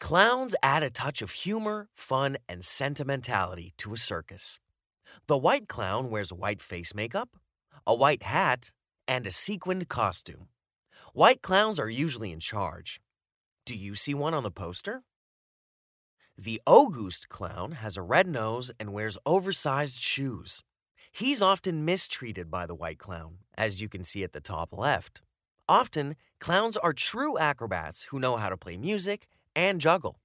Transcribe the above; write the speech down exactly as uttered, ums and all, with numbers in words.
Clowns add a touch of humor, fun, and sentimentality to a circus. The white clown wears white face makeup, a white hat, and a sequined costume. White clowns are usually in charge. Do you see one on the poster? The August clown has a red nose and wears oversized shoes. He's often mistreated by the white clown, as you can see at the top left. Often, clowns are true acrobats who know how to play music and juggle.